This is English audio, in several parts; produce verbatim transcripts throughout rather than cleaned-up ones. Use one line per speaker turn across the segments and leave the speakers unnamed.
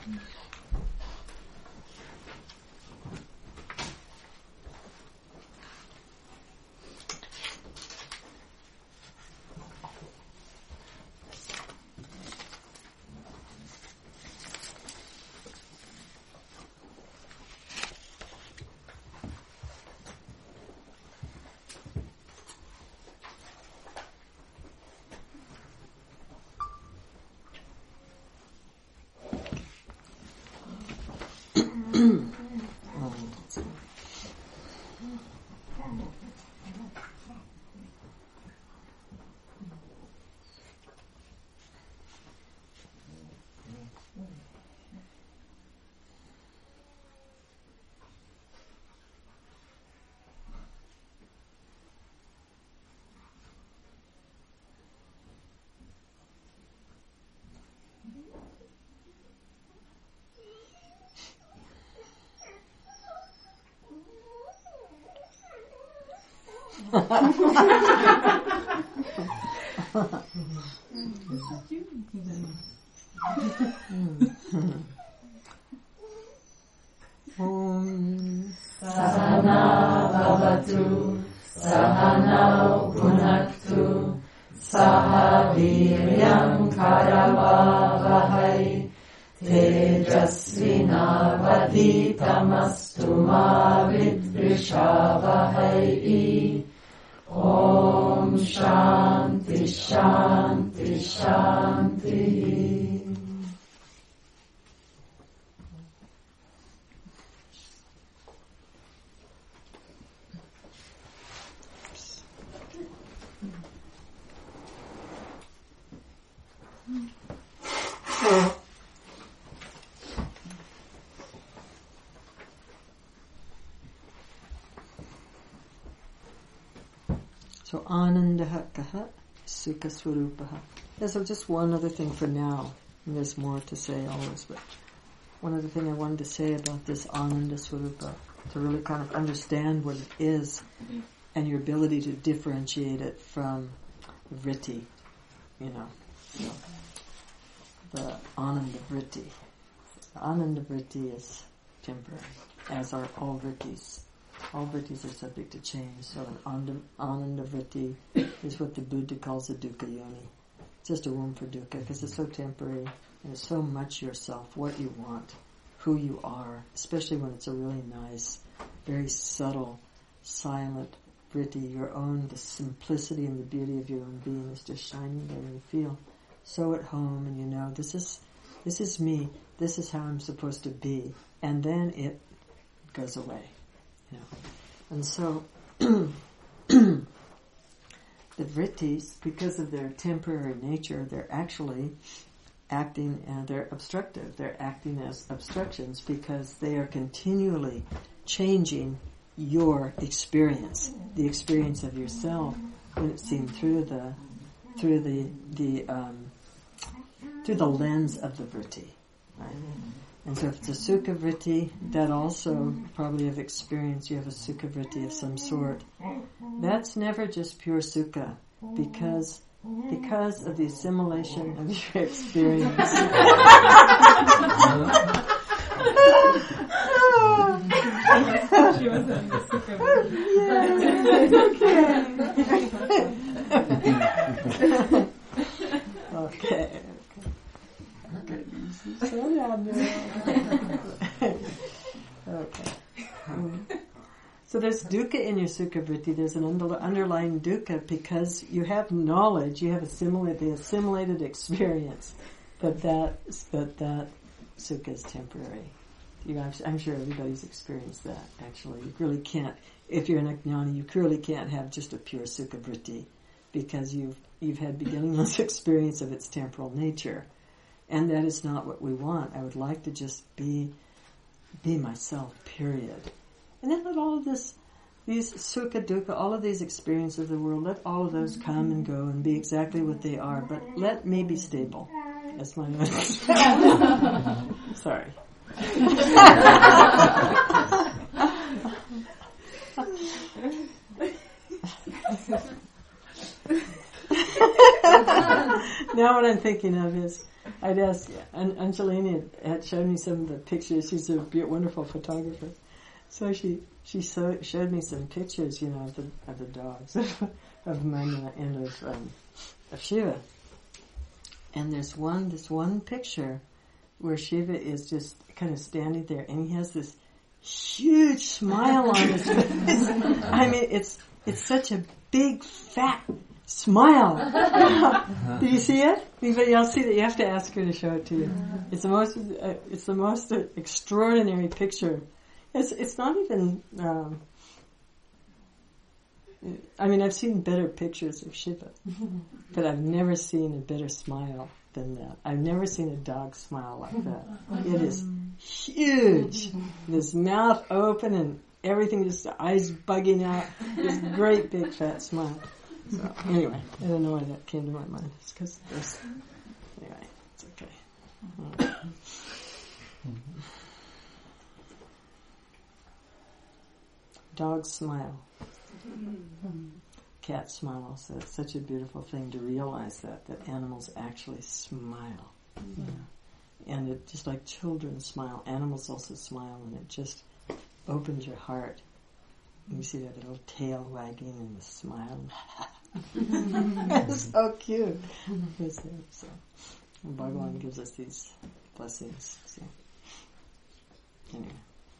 Om Sahana Bhavatu Sahanau Bhunaktu Saha Viryam Karavavahai Tejasvinavaditamastu ma vidvishavahai. Om Shanti Shanti Shanti. So Anandaha Kaha Sukha Swarupaha. Yeah, so just one other thing for now. And there's more to say always, but one other thing I wanted to say about this Ananda Swarupa, to really kind of understand what it is and your ability to differentiate it from vritti, you know, so the Ananda vritti. The Ananda vritti is temporary, as are all vrittis. All vrittis are subject to change, so an Ananda vritti is what the Buddha calls a dukkha yoni. It's just a room for dukkha, because it's so temporary, and it's so much yourself, what you want, who you are, especially when it's a really nice, very subtle, silent vritti, your own, the simplicity and the beauty of your own being is just shining there, and you feel so at home, and you know, this is, this is me, this is how I'm supposed to be, and then it goes away. You know. And so the vrittis, because of their temporary nature, they're actually acting, and they're obstructive. They're acting as obstructions because they are continually changing your experience, the experience of yourself when it's seen through the through the the um, through the lens of the vritti, right? And so if it's a sukha vritti, that also probably have experienced, you have a sukha vritti of some sort. That's never just pure sukha, because because of the assimilation of your experience.
She was in the sukha vritti.
Yeah, okay. Okay. Okay. Slow down now. Okay. Um, so there's dukkha in your sukha vritti. There's an under, underlying dukkha because you have knowledge, you have assimilated the assimilated experience that that that that sukha is temporary. You, I'm, I'm sure everybody's experienced that. Actually, you really can't. If you're an ajnani, you really can't have just a pure sukha vritti because you've you've had beginningless experience of its temporal nature. And that is not what we want. I would like to just be be myself, period. And then let all of this, these sukha, dukkha, all of these experiences of the world, let all of those come and go and be exactly what they are. But let me be stable. That's my notice. Sorry. Now what I'm thinking of is, I'd ask, and Angelini had shown me some of the pictures. She's a be- wonderful photographer. So she she so, showed me some pictures, you know, of the of the dogs, of Manya and of um, of Shiva. And there's one this one picture where Shiva is just kind of standing there, and he has this huge smile on his face. I mean, it's it's such a big fat smile. Do you see it? Anybody else see that? You have to ask her to show it to you. It's the most uh, it's the most extraordinary picture. It's it's not even. Um, I mean, I've seen better pictures of Shiva, but I've never seen a better smile than that. I've never seen a dog smile like that. It is huge. His mouth open and everything, just the eyes bugging out. This great big fat smile. So anyway, I don't know why that came to my mind. It's because there's. Anyway, it's okay. Dog smile. Cat smile also. It's such a beautiful thing to realize that, that animals actually smile. Mm-hmm. Yeah. And it, just like children smile, animals also smile, and it just opens your heart. And you see that little tail wagging and the smile. It's so cute. It's, so, and Bhagavan gives us these blessings. So. Anyway.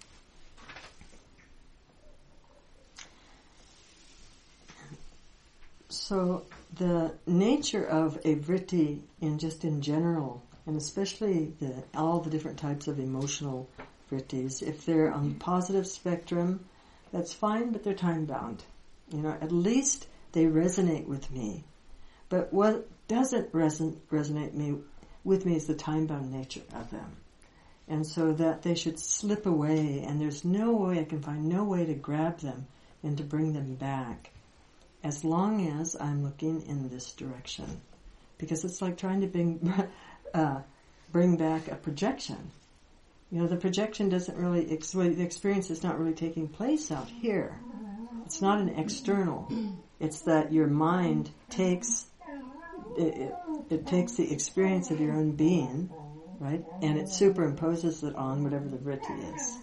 So the nature of a vritti in just in general, and especially the, all the different types of emotional vrittis, if they're on the positive spectrum, that's fine, but they're time bound. You know, at least they resonate with me. But what doesn't reson- resonate me with me is the time bound nature of them. And so that they should slip away, and there's no way, I can find no way to grab them and to bring them back, as long as I'm looking in this direction. Because it's like trying to bring, uh, bring back a projection. You know, the projection doesn't really, ex- the experience is not really taking place out here. It's not an external. It's that your mind takes, it, it, it takes the experience of your own being, right? And it superimposes it on whatever the vritti is.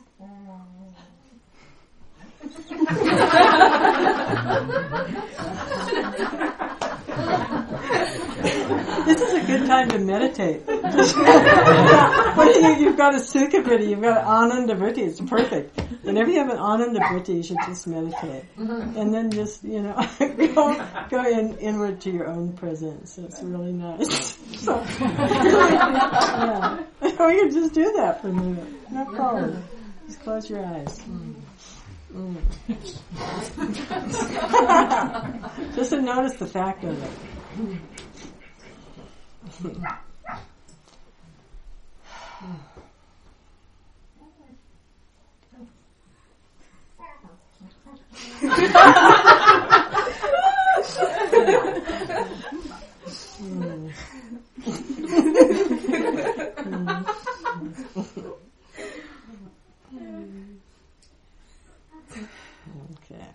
This is a good time to meditate. When you, you've got a sukha vritti, you've got an ananda vritti, it's perfect. Whenever you have an ananda vritti, you should just meditate. And then just, you know, go, go in, inward to your own presence. It's really nice. So, yeah. We can just do that for a minute. No problem. Just close your eyes. Mm. Just to notice the fact of it. mm. Okay.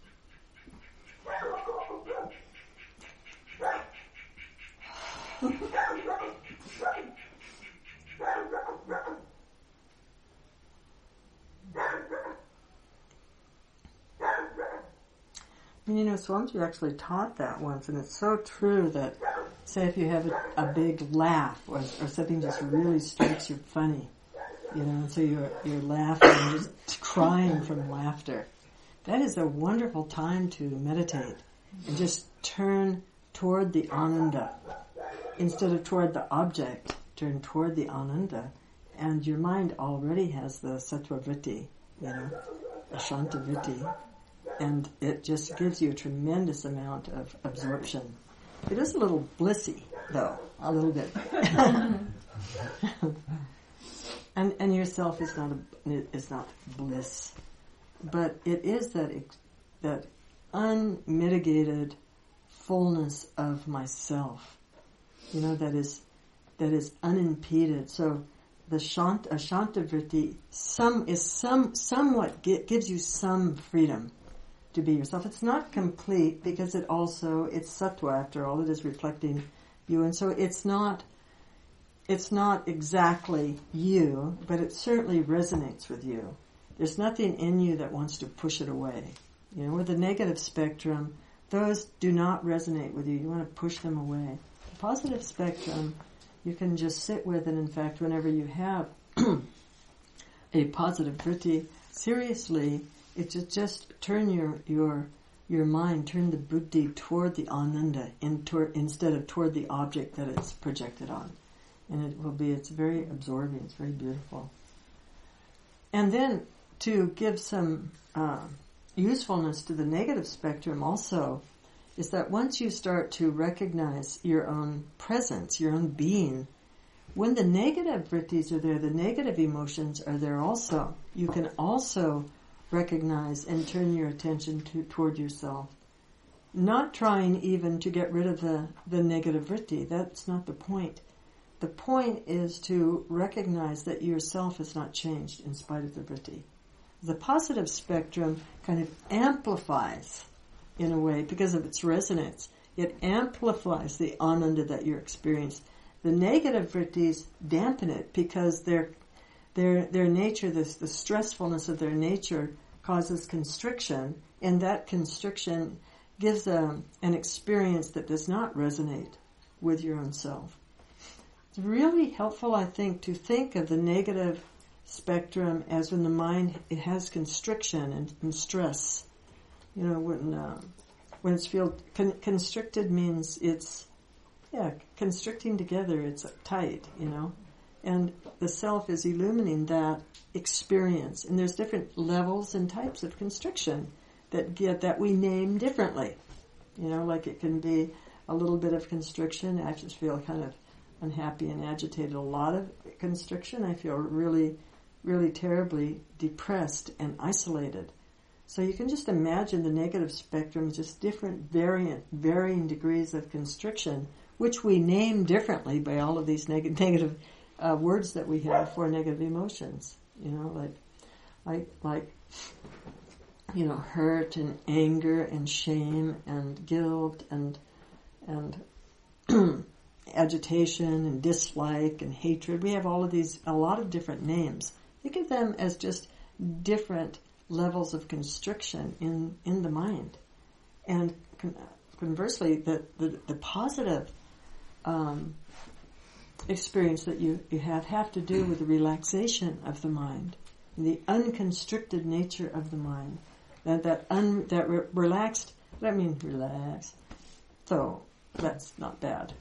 You know, Swamiji actually taught that once, and it's so true that, say if you have a, a big laugh, or, or something just really strikes you funny, you know, and so you're, you're laughing and just crying from laughter. That is a wonderful time to meditate and just turn toward the ananda. Instead of toward the object, turn toward the ananda, and your mind already has the sattva vritti, you know, the shanta vritti, and it just gives you a tremendous amount of absorption. It is a little blissy, though, a little bit. and and yourself is not a, is not bliss, but it is that that unmitigated fullness of myself. You know, that is that is unimpeded. So the shanta, a shanta vritti, some is some somewhat gives you some freedom to be yourself. It's not complete because it also, it's sattva after all, it is reflecting you, and so it's not, it's not exactly you, but it certainly resonates with you. There's nothing in you that wants to push it away. You know, with the negative spectrum, those do not resonate with you. You want to push them away. The positive spectrum, you can just sit with, and in fact, whenever you have a positive vritti, seriously, it just, just turn your, your, your mind, turn the buddhi toward the ananda in toward, instead of toward the object that it's projected on. And it will be, it's very absorbing, it's very beautiful. And then to give some uh, usefulness to the negative spectrum also, is that once you start to recognize your own presence, your own being, when the negative vrittis are there, the negative emotions are there also, you can also recognize and turn your attention to, toward yourself. Not trying even to get rid of the, the negative vritti. That's not the point. The point is to recognize that yourself has not changed in spite of the vritti. The positive spectrum kind of amplifies, in a way, because of its resonance. It amplifies the ananda that you're experiencing. The negative vrittis dampen it because their their their nature, this the stressfulness of their nature causes constriction, and that constriction gives a, an experience that does not resonate with your own self. It's really helpful, I think, to think of the negative spectrum as when the mind it has constriction and, and stress. You know, when uh, when it's feel con- constricted means it's yeah constricting together. It's tight, you know, and the self is illumining that experience. And there's different levels and types of constriction that get that we name differently. You know, like it can be a little bit of constriction. I just feel kind of unhappy and agitated. A lot of constriction. I feel really, really terribly depressed and isolated. So you can just imagine the negative spectrum, just different variant, varying degrees of constriction, which we name differently by all of these neg- negative uh, words that we have for negative emotions. You know, like, like, like, you know, hurt and anger and shame and guilt and and agitation and dislike and hatred. We have all of these, a lot of different names. Think of them as just different levels of constriction in, in the mind. And con- conversely, the, the, the positive um, experience that you, you have have to do with the relaxation of the mind, the unconstricted nature of the mind. That that, un, that re- relaxed, I mean relaxed, so that's not bad.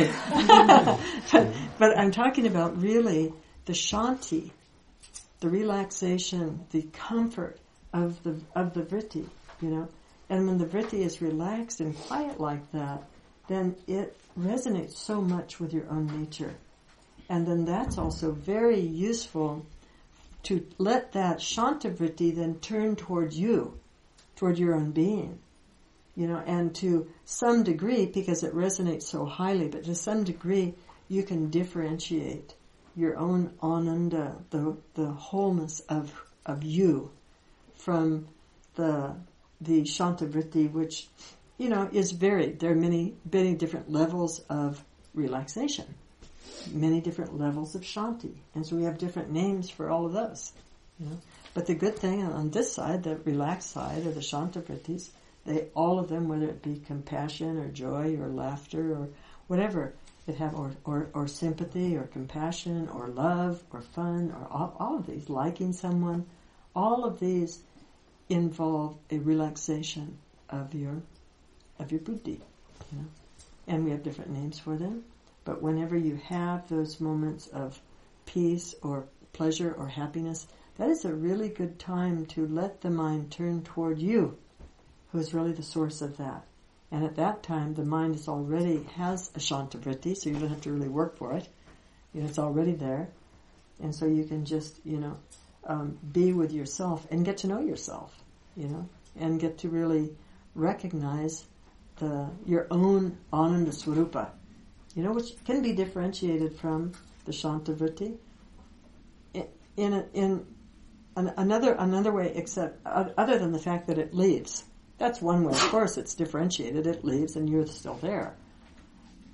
but, but I'm talking about really the shanti, the relaxation, the comfort of the of the vritti, you know. And when the vritti is relaxed and quiet like that, then it resonates so much with your own nature. And then that's also very useful to let that shanta vritti then turn toward you, toward your own being. You know, and to some degree, because it resonates so highly, but to some degree, you can differentiate your own ananda, the the wholeness of of you, from the the shanta vritti, which, you know, is varied. There are many many different levels of relaxation, many different levels of shanti, and so we have different names for all of those. You know, but the good thing on this side, the relaxed side, or the shanta vrittis, they all of them, whether it be compassion or joy or laughter or whatever. It have or, or, or sympathy or compassion or love or fun or all, all of these, liking someone, all of these involve a relaxation of your of your buddhi. You know? And we have different names for them. But whenever you have those moments of peace or pleasure or happiness, that is a really good time to let the mind turn toward you, who is really the source of that. And at that time, the mind is already has a shanta vritti, so you don't have to really work for it. You know, it's already there. And so you can just, you know, um, be with yourself and get to know yourself, you know, and get to really recognize the your own ananda swarupa, you know, which can be differentiated from the shanta vritti in in, a, in an, another another way, except uh, other than the fact that it leaves. That's one way. Of course, it's differentiated. It leaves, and you're still there.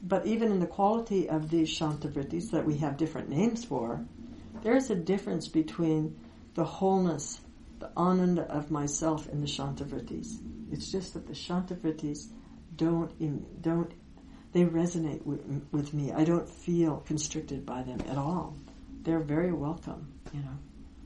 but even in the quality of these Shantivrittis that we have different names for, there is a difference between the wholeness, the ananda of myself and the Shantivrittis. It's just that the Shantivrittis don't, don't, they resonate with, with me. I don't feel constricted by them at all. They're very welcome, you know.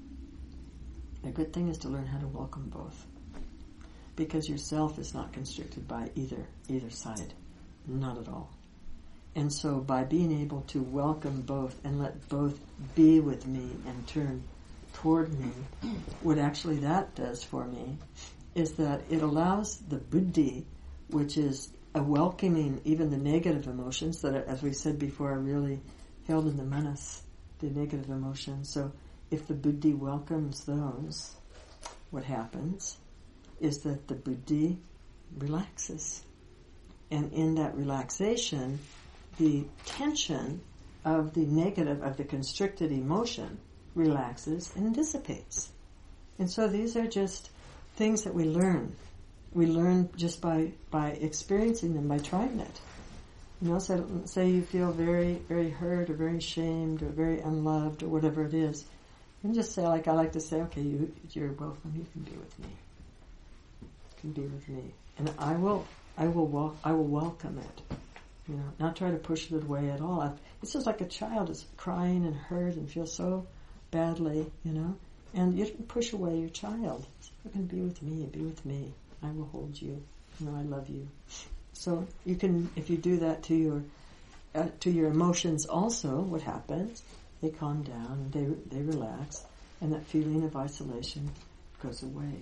The good thing is to learn how to welcome both, because yourself is not constricted by either either side, not at all. And so by being able to welcome both and let both be with me and turn toward me, what actually that does for me is that it allows the buddhi, which is a welcoming even the negative emotions that, are, as we said before, are really held in the manas, the negative emotions. So if the buddhi welcomes those, what happens is that the buddhi relaxes. And in that relaxation, the tension of the negative, of the constricted emotion, relaxes and dissipates. And so these are just things that we learn. We learn just by, by experiencing them, by trying it. You know, so say you feel very, very hurt or very shamed or very unloved or whatever it is. You can just say, like I like to say, okay, you, you're welcome, you can be with me. You can be with me. And I will, I will, wel- I will welcome it. You know, not try to push it away at all. I've, it's just like a child is crying and hurt and feels so badly, you know, and you don't push away your child. You can be with me, be with me. I will hold you. You know, I love you. So you can, if you do that to your uh, to your emotions also, what happens? They calm down and they they relax, and that feeling of isolation goes away.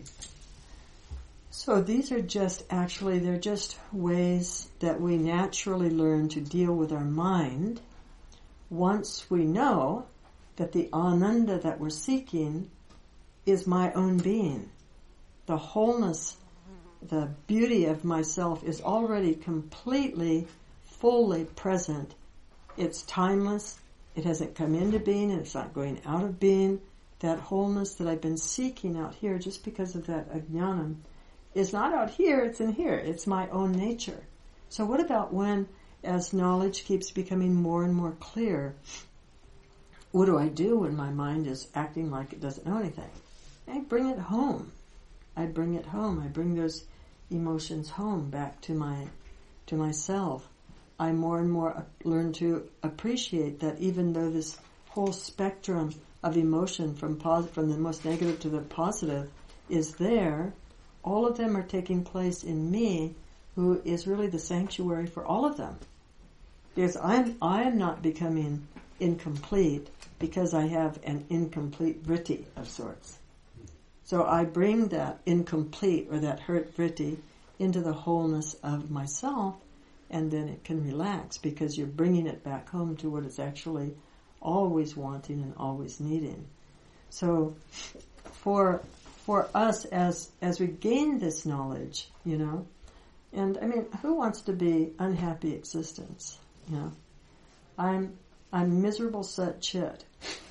So these are just actually, they're just ways that we naturally learn to deal with our mind once we know that the ananda that we're seeking is my own being. The wholeness, the beauty of myself is already completely, fully present. It's timeless. It hasn't come into being, and it's not going out of being. That wholeness that I've been seeking out here just because of that ajnanam is not out here, it's in here. It's my own nature. So what about when, as knowledge keeps becoming more and more clear, what do I do when my mind is acting like it doesn't know anything? I bring it home. I bring it home. I bring those emotions home back to my to myself. I more and more learn to appreciate that even though this whole spectrum of emotion from pos- from the most negative to the positive is there, all of them are taking place in me, who is really the sanctuary for all of them. Because I'm I am not becoming incomplete because I have an incomplete vritti of sorts. So I bring that incomplete or that hurt vritti into the wholeness of myself, and then it can relax because you're bringing it back home to what it's actually always wanting and always needing. So for for us as as we gain this knowledge, you know, and I mean, who wants to be unhappy existence? You know, I'm I'm miserable sat chit.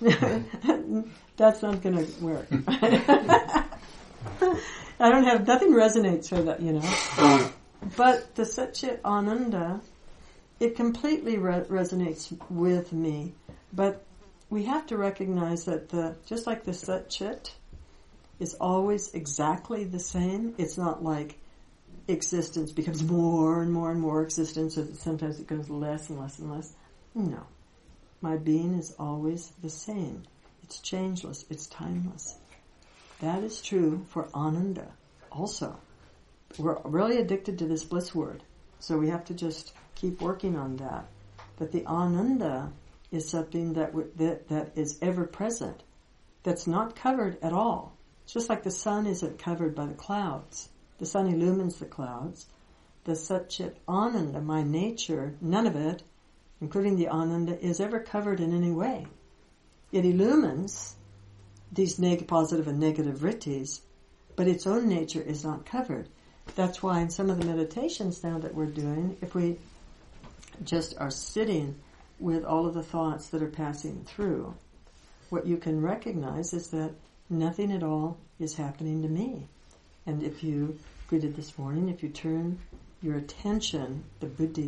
That's not going to work. I don't have, nothing resonates with that, you know. But the Sat Chit Ananda, it completely re- resonates with me. But we have to recognize that the, just like the Sat Chit is always exactly the same, it's not like existence becomes more and more and more existence, so that sometimes it goes less and less and less. No. My being is always the same. It's changeless. It's timeless. That is true for Ananda also. We're really addicted to this bliss word, so we have to just keep working on that. But the Ananda is something that w- that, that is ever present, that's not covered at all. It's just like the sun isn't covered by the clouds. The sun illumines the clouds. The Sat Chit Ananda, my nature, none of it, including the Ananda, is ever covered in any way. It illumines these neg- positive and negative vrittis, but its own nature is not covered. That's why in some of the meditations now that we're doing, if we just are sitting with all of the thoughts that are passing through, what you can recognize is that nothing at all is happening to me. And if you, we did this morning, if you turn your attention, the buddhi,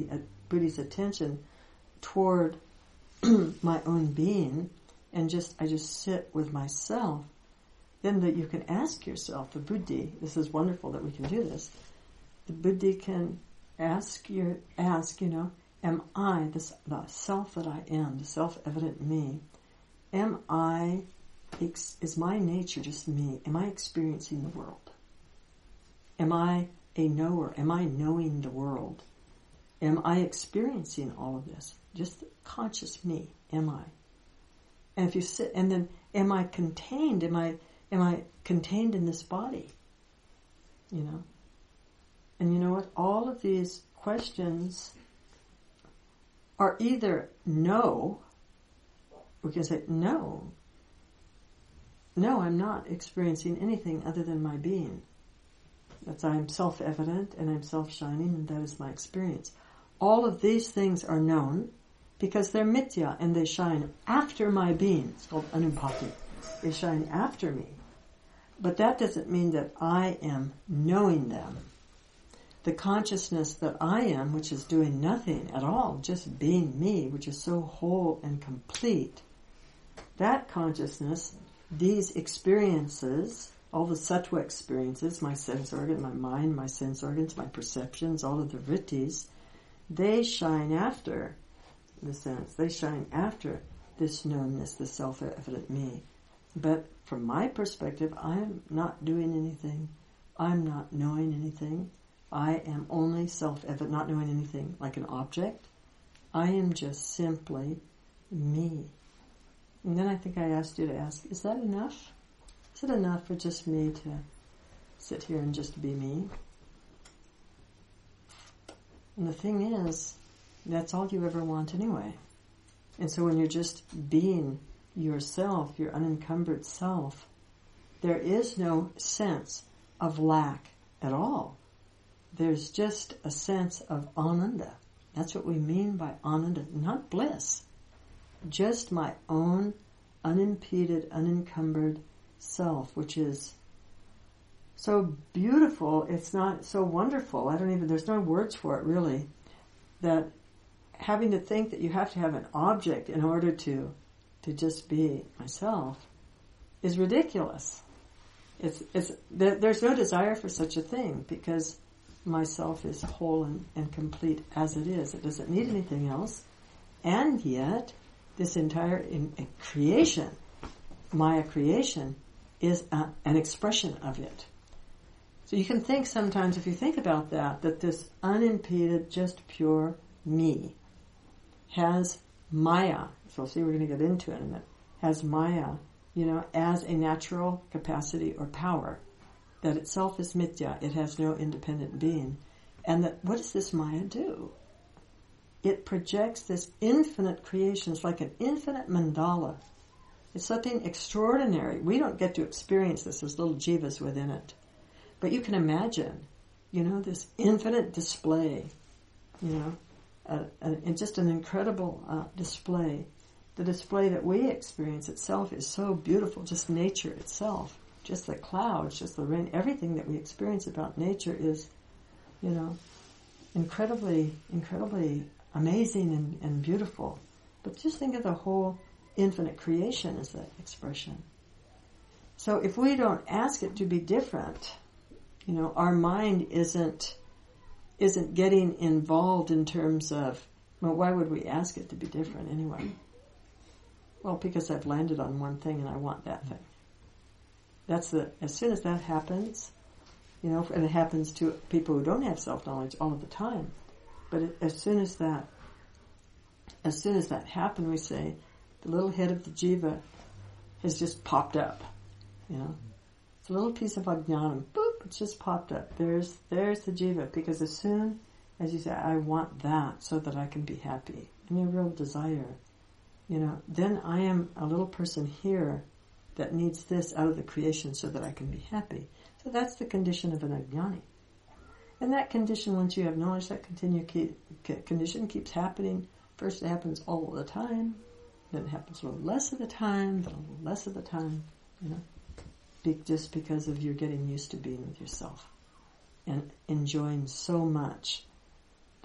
buddhi's attention toward my own being, and just I just sit with myself, then that you can ask yourself, the buddhi, this is wonderful that we can do this, the buddhi can ask your ask, you know, am I, this, the self that I am, the self-evident me, am I, is my nature just me? Am I experiencing the world? Am I a knower? Am I knowing the world? Am I experiencing all of this? Just conscious me, am I? And if you sit, and then, am I contained? Am I, am I contained in this body? You know? And you know what? All of these questions are either no, we can say, no, no, I'm not experiencing anything other than my being. That's I'm self-evident and I'm self-shining, and that is my experience. All of these things are known because they're mithya and they shine after my being. It's called anubhati. They shine after me. But that doesn't mean that I am knowing them. The consciousness that I am, which is doing nothing at all, just being me, which is so whole and complete, that consciousness, these experiences, all the sattva experiences, my sense organ, my mind, my sense organs, my perceptions, all of the vrittis, they shine after the sense. They shine after this knownness, the self-evident me. But from my perspective, I'm not doing anything. I'm not knowing anything. I am only self-evident, not knowing anything like an object. I am just simply me. And then I think I asked you to ask, is that enough? Is it enough for just me to sit here and just be me? And the thing is, that's all you ever want anyway. And so when you're just being yourself, your unencumbered self, there is no sense of lack at all. There's just a sense of ananda. That's what we mean by ananda, not bliss. Just my own unimpeded, unencumbered self, which is so beautiful. It's not so wonderful. I don't even, there's no words for it really, that having to think that you have to have an object in order to to just be myself is ridiculous. It's it's there, there's no desire for such a thing, because myself is whole and, and complete as it is. It doesn't need anything else. And yet, this entire in, in creation, Maya creation, is a, an expression of it. So you can think sometimes, if you think about that, that this unimpeded, just pure me has Maya, so we'll see, we're going to get into it in a minute, has Maya, you know, as a natural capacity or power, that itself is mithya, it has no independent being. And that, what does this Maya do? It projects this infinite creation. It's like an infinite mandala. It's something extraordinary. We don't get to experience this as little jivas within it. But you can imagine, you know, this infinite display, you know, uh, uh, just an incredible uh, display. The display that we experience itself is so beautiful, just nature itself, just the clouds, just the rain, everything that we experience about nature is, you know, incredibly, incredibly amazing and, and beautiful. But just think of the whole infinite creation as that expression. So if we don't ask it to be different, you know, our mind isn't isn't getting involved in terms of, well, why would we ask it to be different anyway? Well, because I've landed on one thing and I want that thing. That's the, as soon as that happens, you know, and it happens to people who don't have self-knowledge all of the time, but it, as soon as that, as soon as that happened, we say, the little head of the jiva has just popped up, you know. It's a little piece of ajnanam, boop, it's just popped up. There's, there's the jiva, because as soon as you say, I want that so that I can be happy, and your real desire, you know, then I am a little person here that needs this out of the creation so that I can be happy. So that's the condition of an ajnani. And that condition, once you have knowledge, that continue keep, condition keeps happening. First it happens all the time, then it happens a little less of the time, then a little less of the time, you know, be, just because of you're getting used to being with yourself and enjoying so much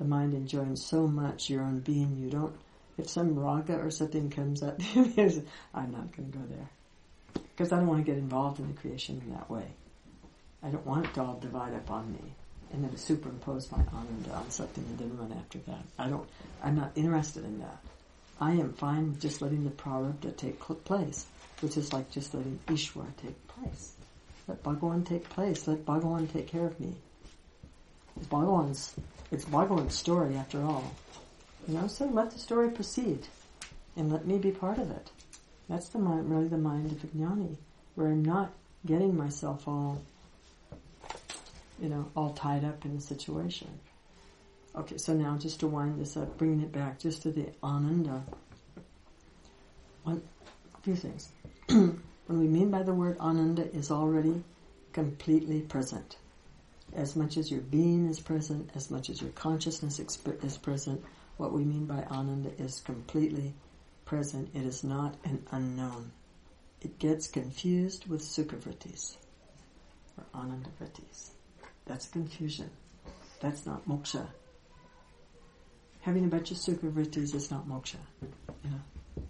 the mind enjoying so much your own being, you don't, if some raga or something comes up, I'm not going to go there. Because I don't want to get involved in the creation in that way. I don't want it to all divide up on me and then superimpose my ananda on something and then run after that. I don't, I'm not interested in that. I am fine with just letting the prarabdha take place, which is like just letting Ishwar take place. Let Bhagavan take place. Let Bhagavan take care of me. It's Bhagavan's, it's Bhagavan's story after all. You know, so let the story proceed and let me be part of it. That's the mind, really the mind of a jnani, where I'm not getting myself all, you know, all tied up in the situation. Okay, so now just to wind this up, bringing it back just to the ananda. One, a few things. What we mean by the word ananda is already completely present. As much as your being is present, as much as your consciousness exp- is present, what we mean by ananda is completely present. It is not an unknown. It gets confused with sukhavrittis or anandavrittis. That's confusion. That's not moksha. Having a bunch of sukhavrittis is not moksha. You know?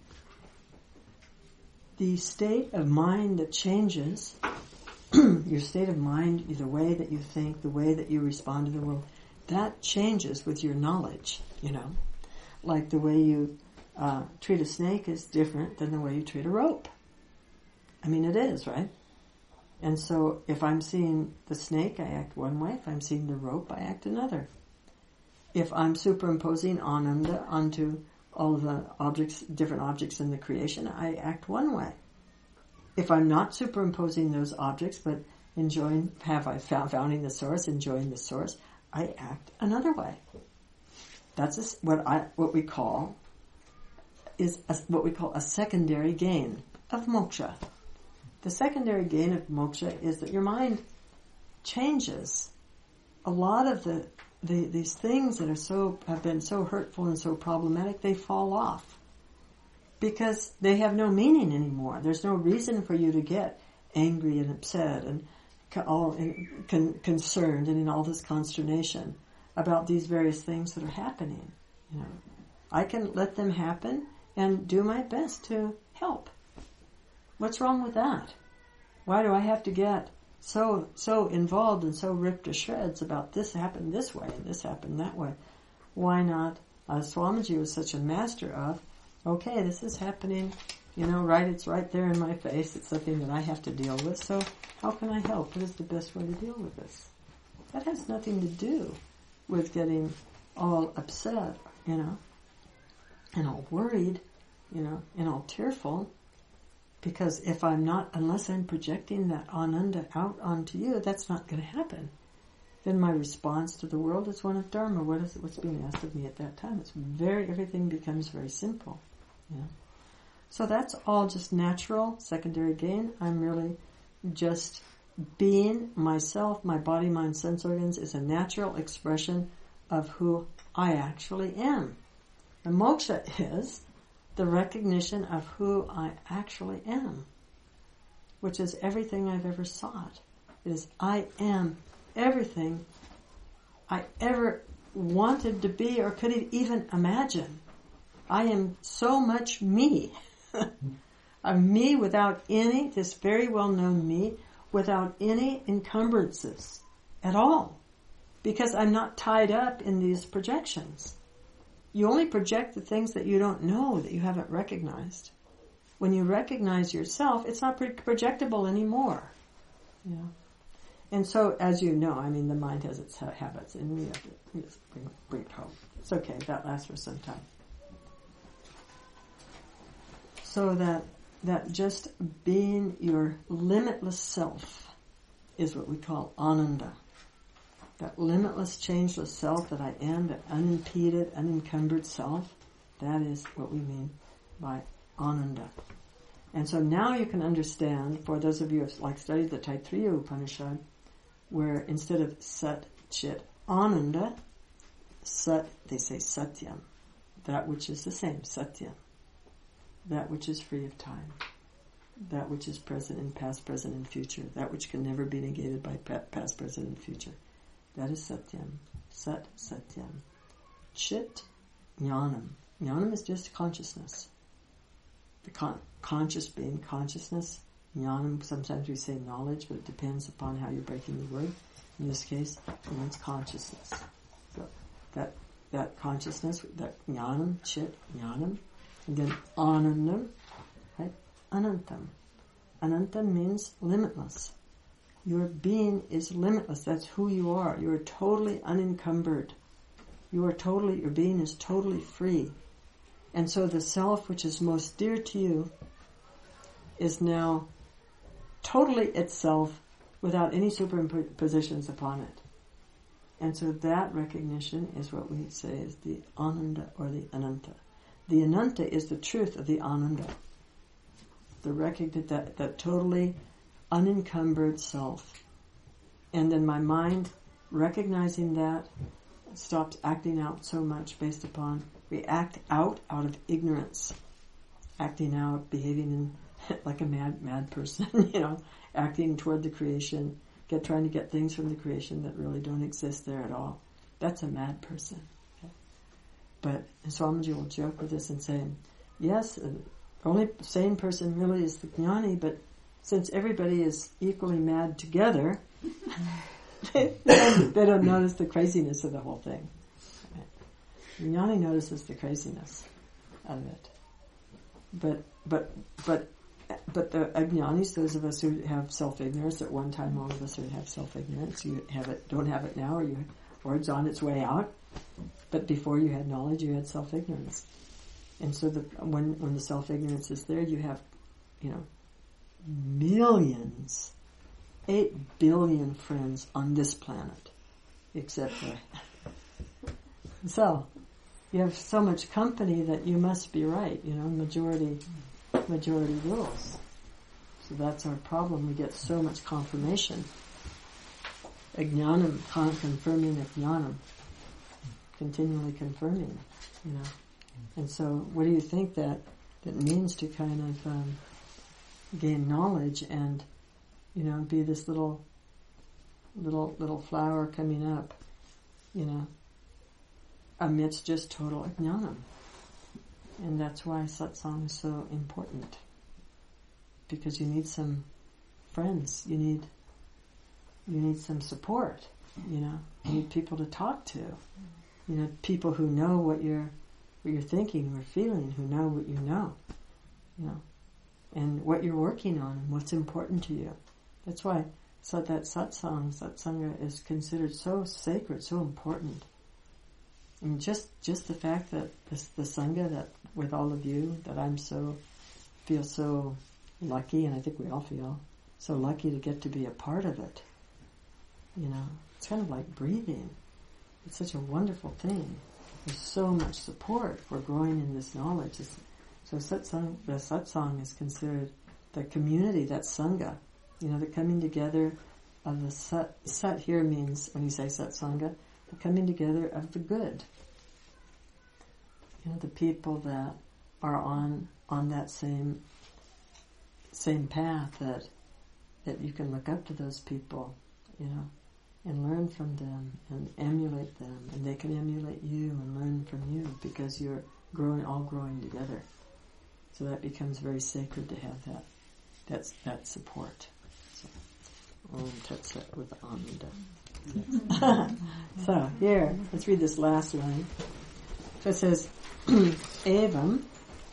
The state of mind that changes, your state of mind, the way that you think, the way that you respond to the world, that changes with your knowledge, you know. Like the way you uh, treat a snake is different than the way you treat a rope. I mean, it is, right? And so if I'm seeing the snake, I act one way. If I'm seeing the rope, I act another. If I'm superimposing ananda onto all the objects, different objects in the creation, I act one way. If I'm not superimposing those objects, but enjoying, have I found, founding the source, enjoying the source, I act another way. That's a, what I what we call is a, what we call a secondary gain of moksha. The secondary gain of moksha is that your mind changes. A lot of the, the these things that are so have been so hurtful and so problematic, they fall off because they have no meaning anymore. There's no reason for you to get angry and upset and all con- concerned and in all this consternation about these various things that are happening. You know, I can let them happen and do my best to help. What's wrong with that? Why do I have to get so so involved and so ripped to shreds about this happened this way and this happened that way? Why not? As Swamiji was such a master of, okay, this is happening, you know, right, it's right there in my face. It's something that I have to deal with. So how can I help? What is the best way to deal with this? That has nothing to do with getting all upset, you know, and all worried, you know, and all tearful. Because if I'm not, unless I'm projecting that ananda out onto you, that's not going to happen. Then my response to the world is one of dharma. What is what's being asked of me at that time? It's very, everything becomes very simple. You know? So that's all just natural, secondary gain. I'm really just being myself. My body, mind, sense organs is a natural expression of who I actually am. And moksha is the recognition of who I actually am, which is everything I've ever sought. It is I am everything I ever wanted to be or could even imagine. I am so much me. I'm me without any, this very well-known me, without any encumbrances at all. Because I'm not tied up in these projections. You only project the things that you don't know, that you haven't recognized. When you recognize yourself, it's not projectable anymore. You know? And so, as you know, I mean, the mind has its habits, and we have to we just bring, bring it home. It's okay, that lasts for some time. So that that just being your limitless self is what we call ananda. That limitless, changeless self that I am, that unimpeded, unencumbered self, that is what we mean by ananda. And so now you can understand, for those of you who have like studied the Taittiriya Upanishad, where instead of sat, chit, ananda, sat, they say satyam, that which is the same, satyam, that which is free of time, that which is present in past, present, and future, that which can never be negated by past, present, and future. That is Satyam. Sat, Satyam. Chit Jnanam. Jnanam is just consciousness. The con- conscious being, consciousness. Jnanam, sometimes we say knowledge, but it depends upon how you're breaking the word. In this case, it means consciousness. So that that consciousness, that jnanam, chit, jnanam, and then anandam, right? Anantam. Anantam means limitless. Your being is limitless. That's who you are. You are totally unencumbered. You are totally, your being is totally free. And so the self which is most dear to you is now totally itself without any superimpositions upon it. And so that recognition is what we say is the Ananda or the Ananta. The Ananta is the truth of the Ananda. The recognition that, that totally unencumbered self. And then my mind, recognizing that, stops acting out so much based upon, we act out out of ignorance. Acting out, behaving in, like a mad mad person, you know, acting toward the creation, get trying to get things from the creation that really don't exist there at all. That's a mad person. Okay? But Swamiji will joke with this and say, yes, the only sane person really is the jnani, but since everybody is equally mad together, they, don't, they don't notice the craziness of the whole thing. Right? Jnani notices the craziness of it. But, but, but, but the ajnanis, those of us who have self-ignorance, at one time all of us who have self-ignorance, you have it, don't have it now, or you, or it's on its way out. But before you had knowledge, you had self-ignorance. And so the, when, when the self-ignorance is there, you have, you know, millions, eight billion friends on this planet, except for. So, you have so much company that you must be right, you know, majority, majority rules. So that's our problem, we get so much confirmation. Ajnanam, confirming ajnanam, continually confirming, you know. And so, what do you think that, that means to kind of um, gain knowledge and, you know, be this little, little, little flower coming up, you know, amidst just total ajnanam. And that's why satsang is so important. Because you need some friends, you need, you need some support, you know, you need people to talk to, you know, people who know what you're, what you're thinking or feeling, who know what you know, you know, and what you're working on and what's important to you. That's why so that satsang, satsanga is considered so sacred, so important. I mean, just, just the fact that this, the sangha that with all of you, that I'm so, feel so lucky, and I think we all feel so lucky to get to be a part of it. You know, it's kind of like breathing. It's such a wonderful thing. There's so much support for growing in this knowledge. It's, so satsang, the satsang is considered the community, that sangha. You know, the coming together of the sat. Sat here means, when you say satsanga, the coming together of the good. You know, the people that are on on that same same path, that that you can look up to those people, you know, and learn from them and emulate them, and they can emulate you and learn from you because you're growing, all growing together. So that becomes very sacred to have that that's that support. So, Om Tat Sat with Ananda. So here, let's read this last line. So it says, Evam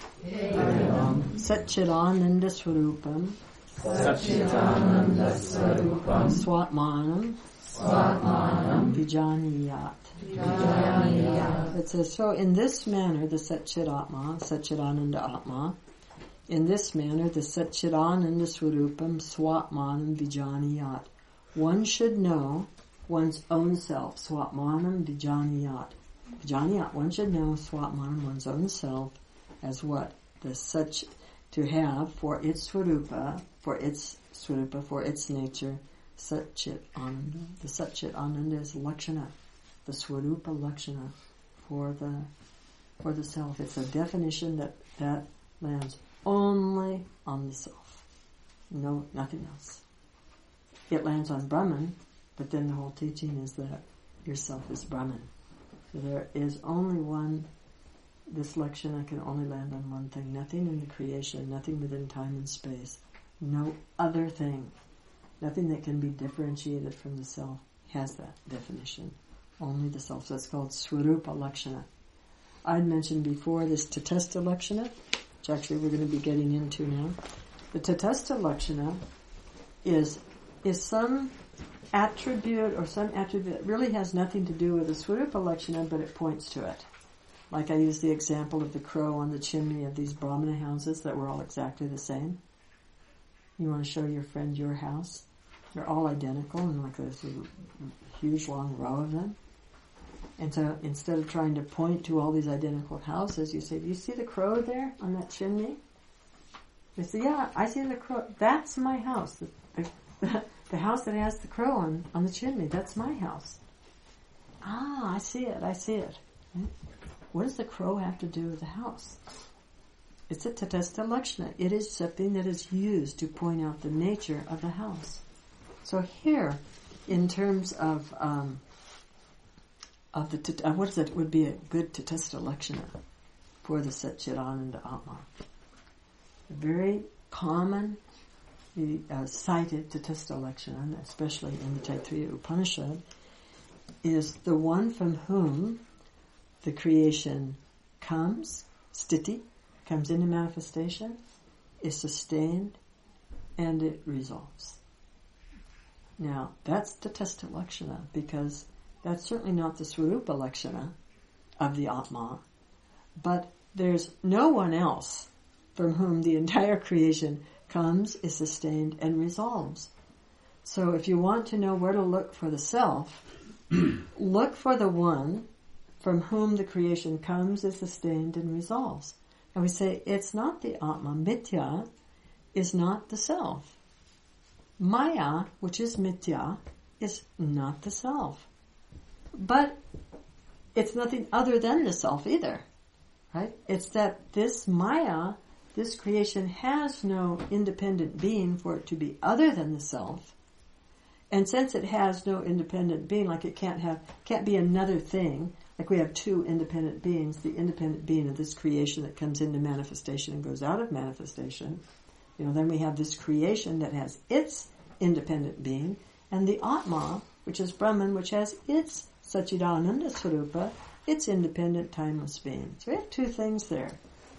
Satchidananda Swarupam
Satchidananda Swarupam
Swatmanam
Swatmanam
Vijaniyat.
Vijaniyat.
It says, so in this manner, the Satchidatma, Satchidananda Atma, in this manner, the Satchidananda Swarupam Swatmanam Vijaniyat. One should know one's own self, Swatmanam Vijaniyat. Vijaniyat, one should know Swatmanam, one's own self, as what? The such, to have for its Swarupa, for its Swarupa, for its nature, Satchit Ananda. The Satchit Ananda is Lakshana, the Swarupa Lakshana for the, for the self. It's a definition that, that lands only on the self. No, nothing else. It lands on Brahman, but then the whole teaching is that yourself is Brahman. So there is only one, this Lakshana can only land on one thing. Nothing in the creation, nothing within time and space. No other thing. Nothing that can be differentiated from the self has that definition. Only the self. So it's called Swarupa Lakshana. I'd mentioned before this Tatastha Lakshana, which actually we're going to be getting into now. The Tatastha Lakshana is is some attribute or some attribute that really has nothing to do with the Swarupa Lakshana, but it points to it. Like I used the example of the crow on the chimney of these Brahmana houses that were all exactly the same. You want to show your friend your house? They're all identical, and like there's a huge long row of them. And so instead of trying to point to all these identical houses, you say, do you see the crow there on that chimney? They say, yeah, I see the crow. That's my house. The, the, the house that has the crow on, on the chimney, that's my house. Ah, I see it, I see it. Right? What does the crow have to do with the house? It's a Tatastha Lakshana. It is something that is used to point out the nature of the house. So here, in terms of um, of the uh, what is it would be a good Tatastha Lakshana for the Satchidananda Atma. A very common uh, cited Tatastha Lakshana, especially in the Taittiriya Upanishad, is the one from whom the creation comes, sthiti, comes into manifestation, is sustained, and it resolves. Now, that's the Tatastha Lakshana, because that's certainly not the Swarupa Lakshana of the Atma, but there's no one else from whom the entire creation comes, is sustained, and resolves. So if you want to know where to look for the self, look for the one from whom the creation comes, is sustained, and resolves. And we say, it's not the Atma. Mithya is not the self. Maya, which is Mithya, is not the self. But it's nothing other than the self either. Right? It's that this Maya, this creation, has no independent being for it to be other than the self. And since it has no independent being, like it can't have, can't be another thing, like we have two independent beings, the independent being of this creation that comes into manifestation and goes out of manifestation, you know, then we have this creation that has its independent being, and the Atma, which is Brahman, which has its Satchidananda Swarupa, its independent timeless being. So we have two things there.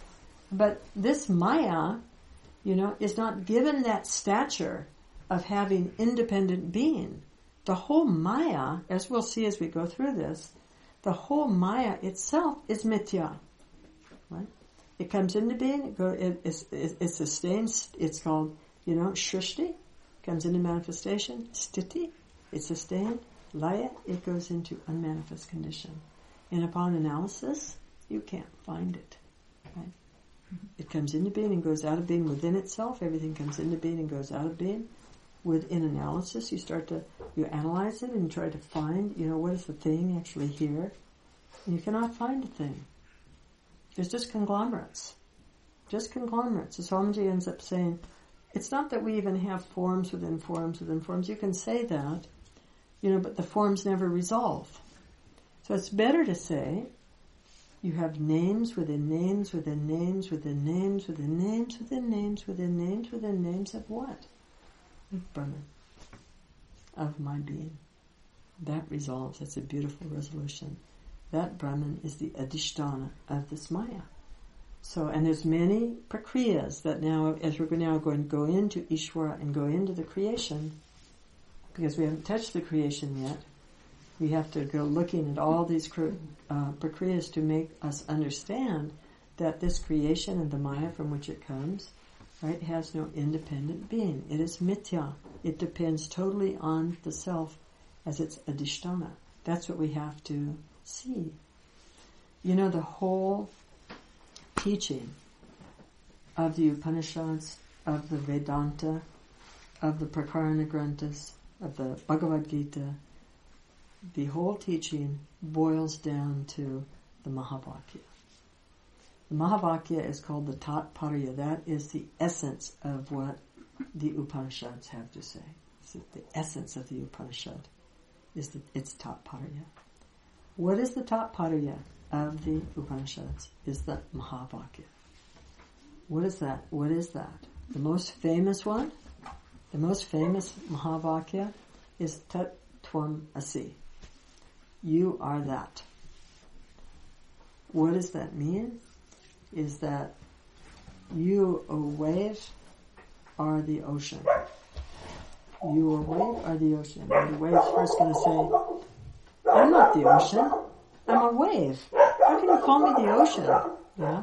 But this Maya, you know, is not given that stature of having independent being. The whole Maya, as we'll see as we go through this, the whole Maya itself is Mithya. Right? It comes into being, it, go, it, it, it, it sustains, it's called, you know, Shrishti, comes into manifestation, Sthiti, it's sustained, Laya, it goes into unmanifest condition. And upon analysis, you can't find it. Right? It comes into being and goes out of being within itself. Everything comes into being and goes out of being. Within analysis, you start to, you analyze it and you try to find, you know, what is the thing actually here? And you cannot find a thing. There's just conglomerates. Just conglomerates. So Swamiji ends up saying, it's not that we even have forms within forms within forms. You can say that, you know, but the forms never resolve. So it's better to say, you have names within names within names within names within names within names within names within names of what? Brahman. Of my being. That resolves. That's a beautiful resolution. That Brahman is the adhisthana of this Maya. So, and there's many prakriyas that now, as we're now going to go into Ishvara and go into the creation, because we haven't touched the creation yet, we have to go looking at all these uh, prakriyas to make us understand that this creation and the Maya from which it comes, right, has no independent being. It is mithya. It depends totally on the self as its adhisthana. That's what we have to see. You know, the whole teaching of the Upanishads, of the Vedanta, of the Prakarana Granthas, of the Bhagavad Gita, the whole teaching boils down to the Mahavakya. The Mahavakya is called the Tatparya. That is the essence of what the Upanishads have to say. It's the essence of the Upanishad is that it's Tatparya. what is the top Pattaya of the Upanishads? Is the Mahavakya. What is that? What is that? The most famous one, the most famous Mahavakya is Tat Tvam Asi. You are that. What does that mean? Is that you, a wave, are the ocean. You, a wave, are the ocean. And the wave's first going to say, I'm not the ocean. I'm a wave. How can you call me the ocean? Yeah.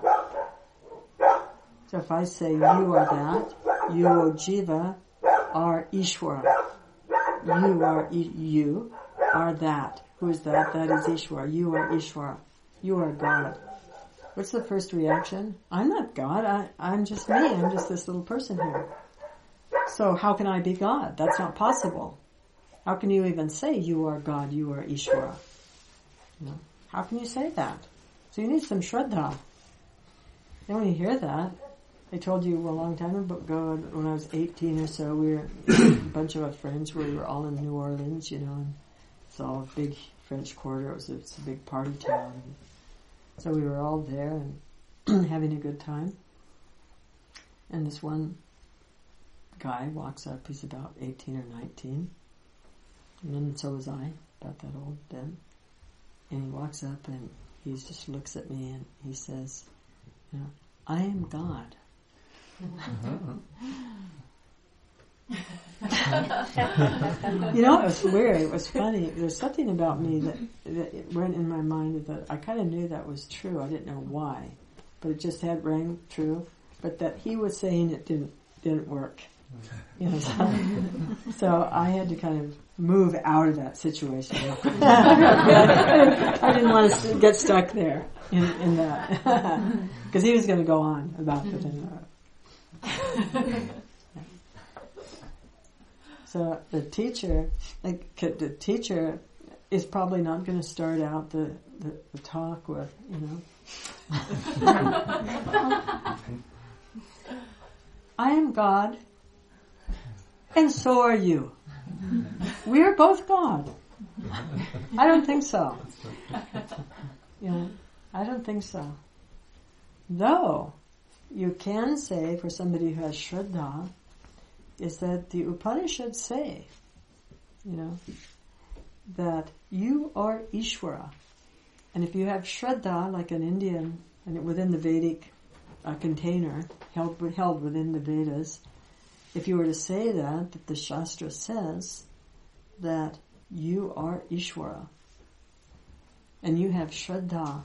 So if I say you are that, you, O Jiva, are Ishvara. You are I- you are that. Who is that? That is Ishvara. You are Ishvara. You are God. What's the first reaction? I'm not God. I, I'm just me. I'm just this little person here. So how can I be God? That's not possible. How can you even say you are God, you are Ishvara? You know, how can you say that? So you need some Shraddha. Then when you hear that, I told you a long time ago, when I was eighteen or so, we were a bunch of our friends, we were all in New Orleans, you know, and it's all a big French Quarter. It was it's a big party town. So we were all there and having a good time. And this one guy walks up, he's about eighteen or nineteen. And then so was I, about that old then. And he walks up and he just looks at me and he says, you know, I am God. You know, it was weird, it was funny. There's something about me that, that it went in my mind that I kind of knew that was true. I didn't know why, but it just had rang true. But that he was saying it didn't didn't work. You know, so, so I had to kind of move out of that situation. I didn't want to get stuck there in, in that, because he was going to go on about it. And, uh, so the teacher, like the teacher, is probably not going to start out the, the, the talk with, you know, I am God. And so are you. We are both God. I don't think so. You know, I don't think so. Though, you can say, for somebody who has Shraddha, is that the Upanishads say, you know, that you are Ishvara. And if you have Shraddha, like an Indian, and within the Vedic uh, container, held, held within the Vedas, if you were to say that, that the Shastra says that you are Ishvara and you have Shraddha,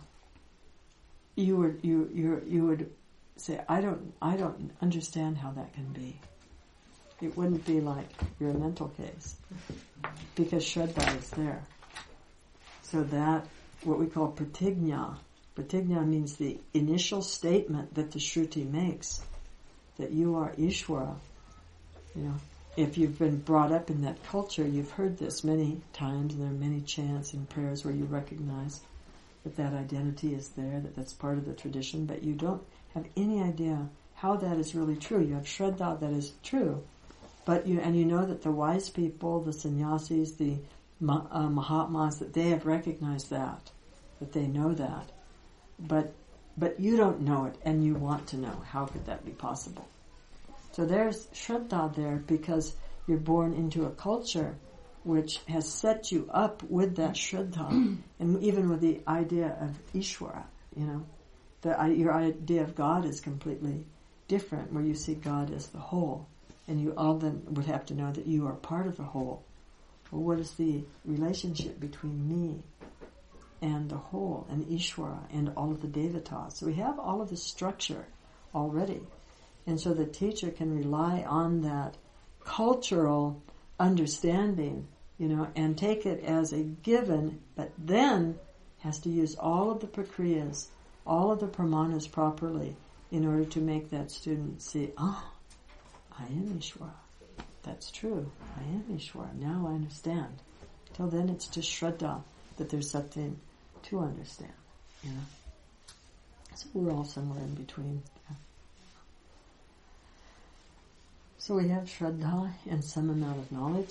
you would you you you would say, I don't I don't understand how that can be. It wouldn't be like your mental case, because Shraddha is there. So that what we call pratigna. Pratigna means the initial statement that the Shruti makes, that you are Ishvara. You know, if you've been brought up in that culture, you've heard this many times, and there are many chants and prayers where you recognize that that identity is there, that that's part of the tradition, but you don't have any idea how that is really true. You have Shraddha that is true, but you and you know that the wise people, the sannyasis, the uh, Mahatmas, that they have recognized that, that they know that, but but you don't know it, and you want to know. How could that be possible? So there's Shraddha there because you're born into a culture which has set you up with that Shraddha, and even with the idea of Ishvara, you know, the, your idea of God is completely different, where you see God as the whole, and you all then would have to know that you are part of the whole. Well, what is the relationship between me and the whole, and Ishvara, and all of the Devatas? So we have all of the structure already. And so the teacher can rely on that cultural understanding, you know, and take it as a given, but then has to use all of the prakriyas, all of the pramanas properly in order to make that student see, ah, oh, I am Ishvara. That's true. I am Ishvara. Now I understand. Till then it's just Shraddha, that there's something to understand, you know. So we're all somewhere in between. Yeah. So we have Shraddha and some amount of knowledge.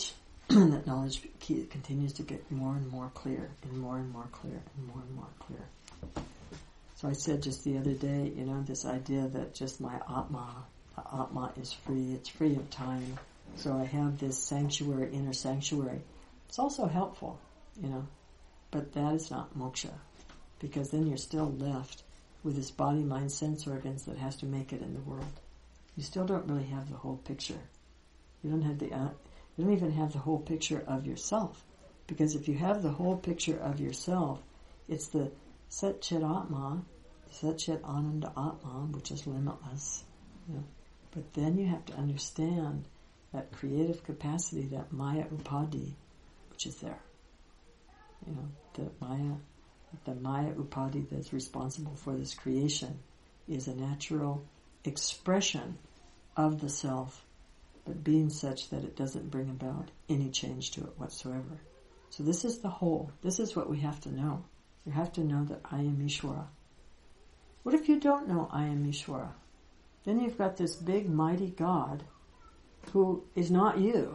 that knowledge continues to get more and more clear, and more and more clear, and more and more clear. So I said just the other day, you know, this idea that just my Atma, the Atma is free, it's free of time. So I have this sanctuary, inner sanctuary. It's also helpful, you know, but that is not moksha, because then you're still left with this body, mind, sense organs that has to make it in the world. You still don't really have the whole picture. You don't have the, uh, you don't even have the whole picture of yourself, because if you have the whole picture of yourself, it's the Sat Chit Atma, Sat Chit Ananda Atma, which is limitless. You know. But then you have to understand that creative capacity, that Maya Upadhi, which is there. You know, the Maya, the Maya Upadhi that's responsible for this creation is a natural expression of the self, but being such that it doesn't bring about any change to it whatsoever. So this is the whole. This is what we have to know. You have to know that I am Ishvara. What if you don't know I am Ishvara? Then you've got this big, mighty God who is not you.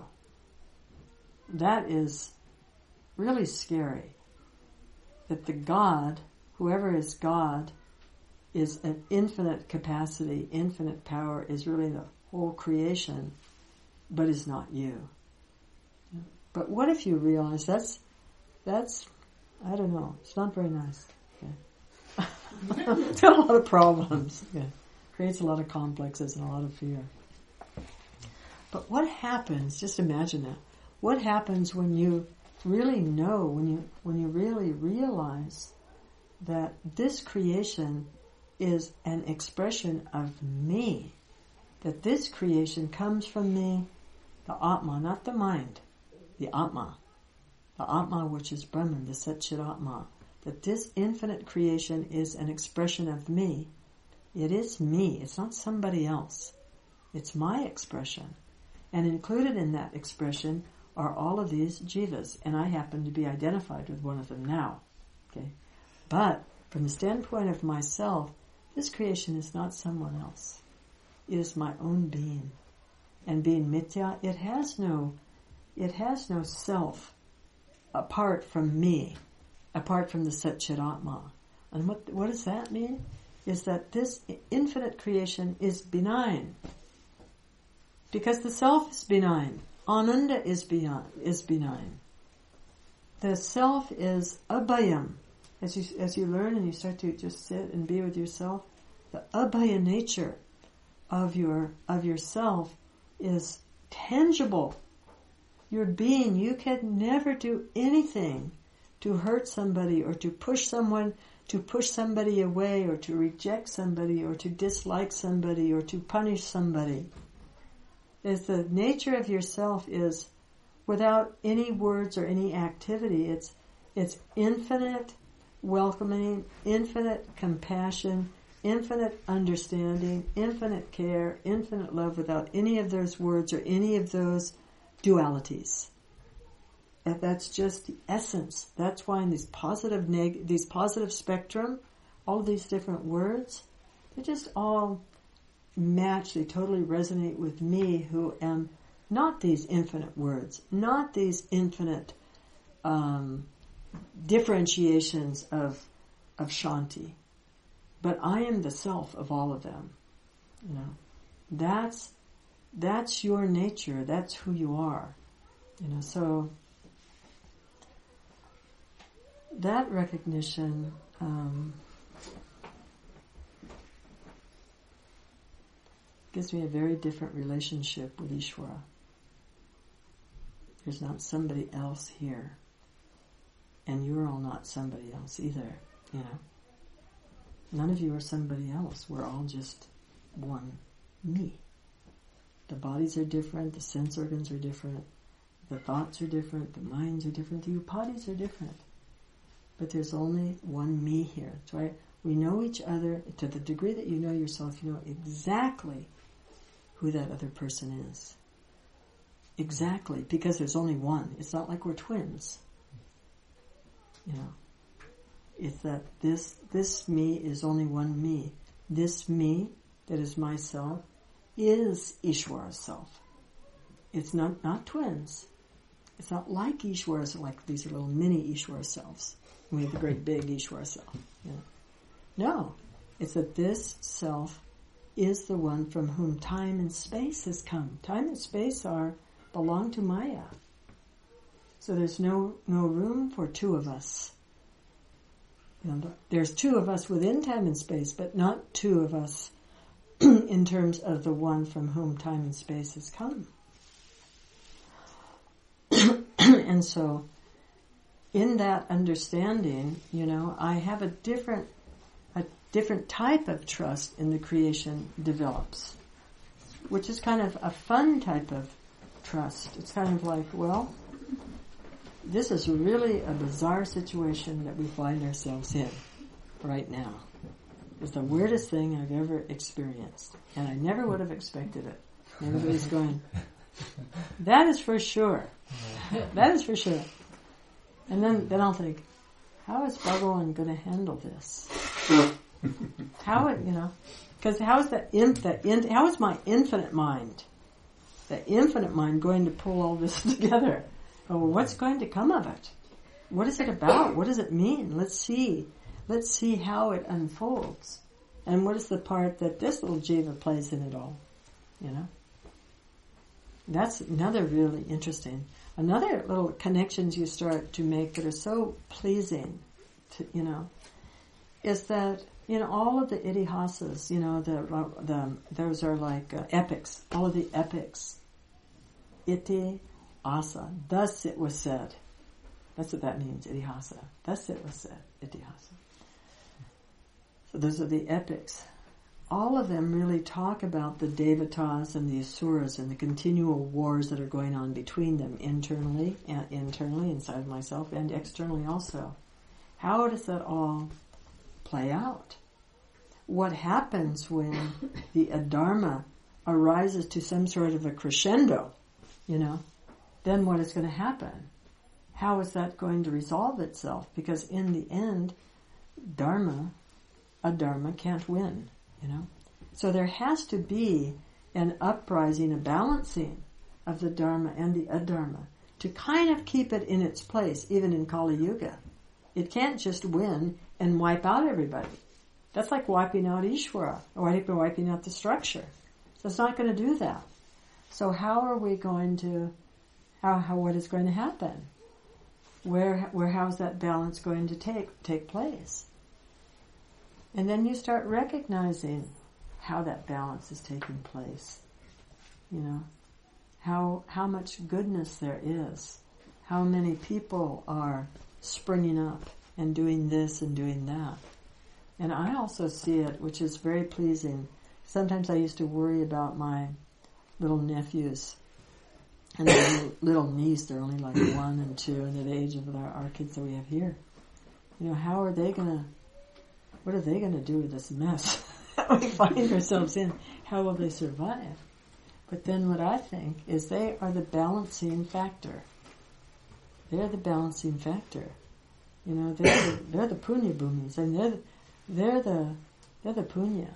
That is really scary. That the God, whoever is God, is an infinite capacity, infinite power, is really the whole creation, but is not you. But what if you realize that's, that's, I don't know, it's not very nice. Okay. It's got a lot of problems. Yeah. Creates a lot of complexes and a lot of fear. But what happens, just imagine that, what happens when you really know, when you when you really realize that this creation is an expression of me, that this creation comes from me, the Atma, not the mind, the Atma, the Atma which is Brahman, the Sat Chit Atma, that this infinite creation is an expression of me. It is me, it's not somebody else. It's my expression. And included in that expression are all of these jivas, and I happen to be identified with one of them now. Okay, but from the standpoint of myself, this creation is not someone else. It is my own being, and being mithya, it has no, it has no self apart from me, apart from the Sat Chit Atma. And what what does that mean? Is that this infinite creation is benign, because the self is benign. Ananda is beyond, is benign. The self is abhayam. As you as you learn and you start to just sit and be with yourself, the abhaya nature of your of yourself is tangible. Your being, you can never do anything to hurt somebody or to push someone, to push somebody away or to reject somebody or to dislike somebody or to punish somebody. As the nature of yourself is without any words or any activity, it's it's infinite welcoming, infinite compassion, infinite understanding, infinite care, infinite love without any of those words or any of those dualities. And that's just the essence. That's why in these positive neg- these positive spectrum, all these different words, they just all match, they totally resonate with me who am not these infinite words, not these infinite um, differentiations of of Shanti, but I am the self of all of them. You know, that's that's your nature. That's who you are. You know, so that recognition. Um, gives me a very different relationship with Ishvara. There's not somebody else here. And you're all not somebody else either, you know. None of you are somebody else. We're all just one me. The bodies are different, the sense organs are different, the thoughts are different, the minds are different, the upadhis are different. But there's only one me here. So I, we know each other to the degree that you know yourself, you know exactly who that other person is. Exactly, because there's only one. It's not like we're twins. You know, it's that this this me is only one me. This me that is myself is Ishvara's self. It's not not twins. It's not like Ishwaras, like these are little mini Ishwara selves. We have the great big Ishwara self. You know? No, it's that this self is the one from whom time and space has come. Time and space are belong to Maya. So there's no no room for two of us. You know, there's two of us within time and space, but not two of us in terms of the one from whom time and space has come. And so, in that understanding, you know, I have a different, a different type of trust in the creation develops, which is kind of a fun type of trust. It's kind of like, well, this is really a bizarre situation that we find ourselves in right now. It's the weirdest thing I've ever experienced, and I never would have expected it. And everybody's going, that is for sure. That is for sure. And then, then I'll think, how is Bhagavan going to handle this? How, you know, because how is that, in, that in, how is my infinite mind, the infinite mind going to pull all this together? Oh, what's going to come of it? What is it about? What does it mean? Let's see. Let's see how it unfolds. And what is the part that this little jiva plays in it all? You know? That's another really interesting. Another little connections you start to make that are so pleasing, to, you know, is that, you know, all of the itihasas, you know, the, the those are like uh, epics. All of the epics. Iti asa. Thus it was said. That's what that means, itihasa. Thus it was said, itihasa. So those are the epics. All of them really talk about the devatas and the asuras and the continual wars that are going on between them internally, and internally inside of myself, and externally also. How does that all play out? What happens when the adharma arises to some sort of a crescendo, you know? Then what is going to happen? How is that going to resolve itself? Because in the end, dharma, adharma can't win. You know, so there has to be an uprising, a balancing of the dharma and the adharma to kind of keep it in its place, even in Kali Yuga. It can't just win and wipe out everybody. That's like wiping out Ishvara, or wiping out the structure. So it's not going to do that. So how are we going to, how, how what is going to happen? Where, where, how's that balance going to take take place? And then you start recognizing how that balance is taking place. You know, how how much goodness there is. How many people are springing up and doing this and doing that. And I also see it, which is very pleasing. Sometimes I used to worry about my little nephews and their little, little niece. They're only like one and two, and they're the age of our, our kids that we have here. You know, how are they going to What are they going to do with this mess that we find ourselves in? How will they survive? But then what I think is they are the balancing factor. They're the balancing factor. You know, they're the, they're the punya bhumis, and they're the, they're the they're the punya.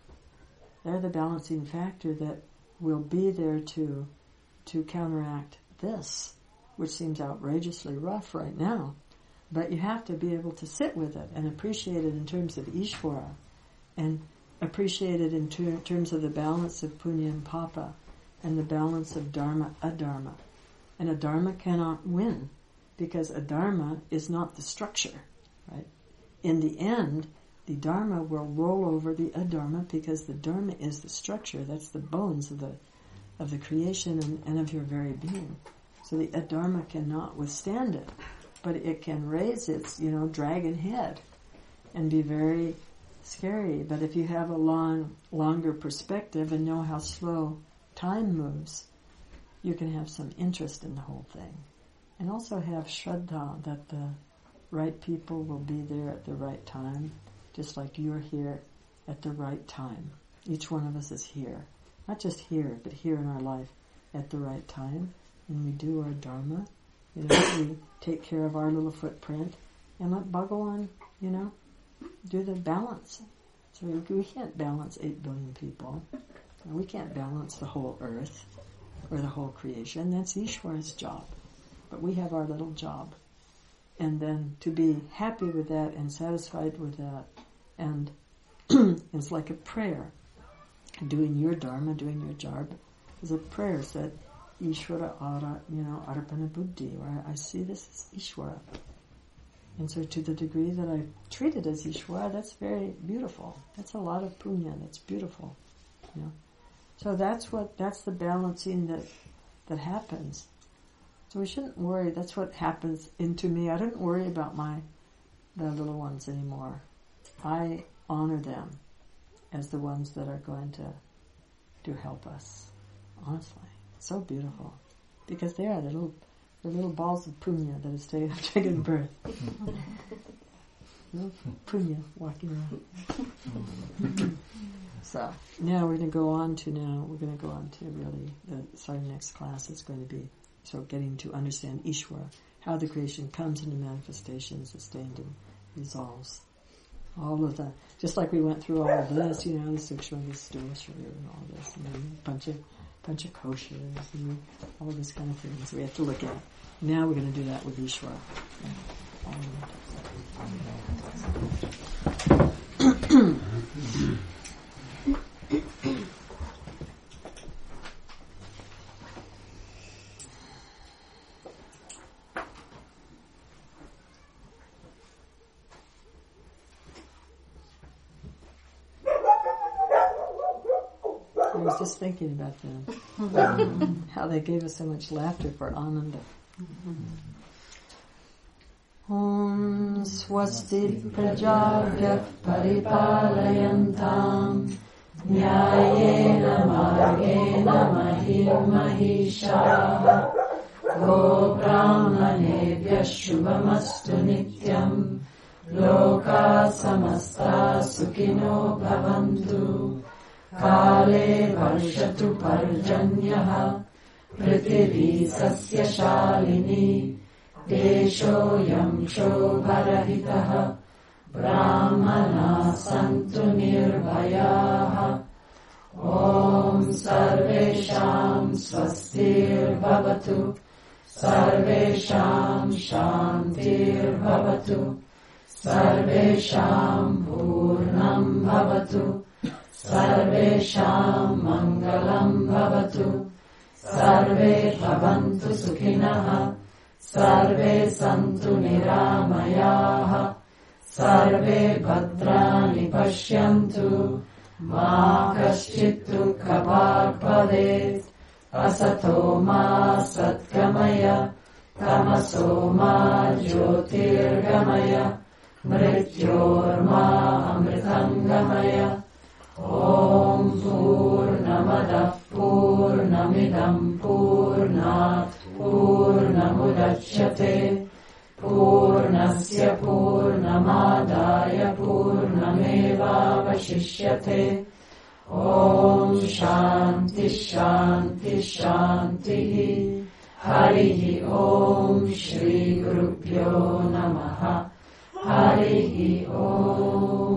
They're the balancing factor that will be there to to counteract this, which seems outrageously rough right now. But you have to be able to sit with it and appreciate it in terms of Ishvara, and appreciate it in ter- terms of the balance of punya and papa, and the balance of dharma, adharma. And adharma cannot win, because adharma is not the structure, right? In the end, the dharma will roll over the adharma, because the dharma is the structure. That's the bones of the of the creation and, and of your very being. So the adharma cannot withstand it. But it can raise its, you know, dragon head and be very scary. But if you have a long, longer perspective and know how slow time moves, you can have some interest in the whole thing. And also have shraddha that the right people will be there at the right time, just like you're here at the right time. Each one of us is here. Not just here, but here in our life at the right time. And we do our dharma. You know, we take care of our little footprint and let Bhagavan, you know, do the balance. So we, we can't balance eight billion people. We can't balance the whole earth or the whole creation. That's Ishvara's job. but we have our little job. And then to be happy with that and satisfied with that, and it's like a prayer. Doing your dharma, doing your job, is a prayer that Ishvara Ara, you know, Arpana Buddhi, where I see this as Ishvara. And so to the degree that I treat it as Ishvara, that's very beautiful. That's a lot of punya, that's beautiful. You know? So that's what, that's the balancing that, that happens. So we shouldn't worry, that's what happens into me. I don't worry about my, the little ones anymore. I honor them as the ones that are going to, to help us. Honestly. So beautiful. Because they are the little, the little balls of punya that have taken, taken birth. Little punya walking around. So, now we're going to go on to now, we're going to go on to really, the, so our next class is going to be, so getting to understand Ishvara, how the creation comes into manifestation, sustained and resolves. All of the, just like we went through all of this, you know, the Sukshma, the Stula, and all this, and then a bunch of, bunch of koshas, and all this kind of things we have to look at. Now we're going to do that with Ishvara. I was just thinking about them, how they gave us so much laughter for Ananda. Om Swasti Prajabhya Paripalayantam Nyayena Margena Mahim Mahisha Go Brahmanebhya Shubhamastu Nityam Loka Samasta Sukhino Bhavantu Kale Varshatu Parjanyaha Prithivi Sasya Shalini Desho Yam Shobharahitaha Brahmana Santu Nirbhayaha Om Sarvesham Swastir Bhavatu Sarvesham Shantir Bhavatu Sarvesham Purnam Bhavatu Sarvesham Mangalam Bhavatu Sarve Bhavantu Sukhinaha Sarve Santu Niramayaha Sarve Bhadrani Pashyantu Ma Kaschit Dukkha Bhagvadet Asato Ma Satgamaya Tamaso Ma Jyotirgamaya Mrityor Ma Amritangamaya Om Purnamadav Purnamidam Purnat Purnamudachyate Purnasya Purnamadaya Purnameva Vashishyate Om Shanti Shanti Shanti Harihi Om Shri Gurubhyo Namaha Harihi Om